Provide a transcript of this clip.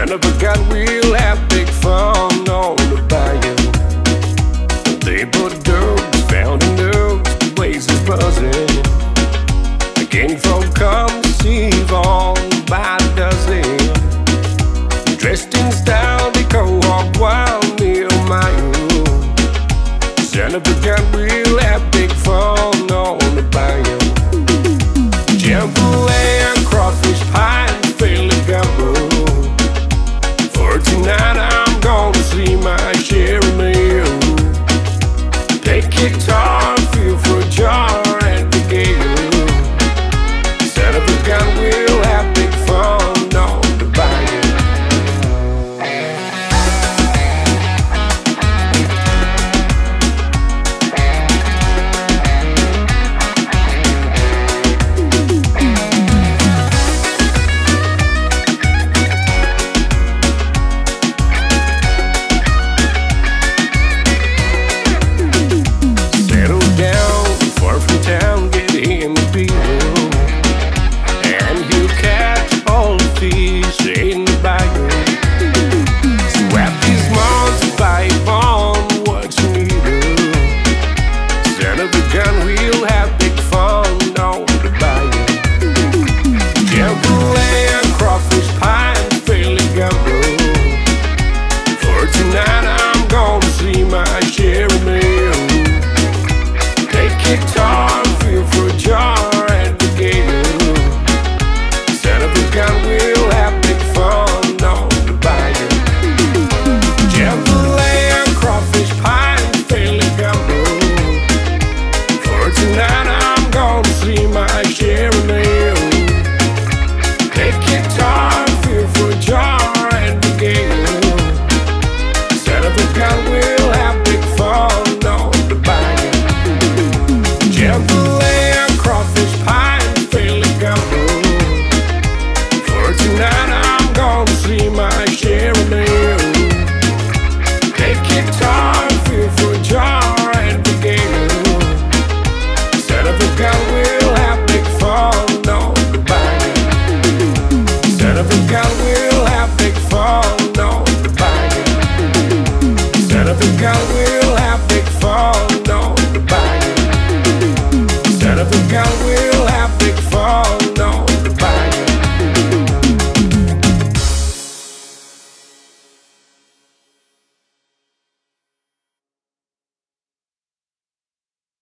Son of a gun, we'll have big fun on the bayou. They put dogs, found in dogs, the place is buzzing. Again, folk come to see all by the dozen. Dressed in style, they go walk wild near my room. Son of a gun, we'll have big fun on the bayou. Jambalaya, crawfish pie, and Philly gumbo. For tonight, I'm gonna see my share of meal. Take guitar, feel for a jar, and the gale. Son of a gun, we'll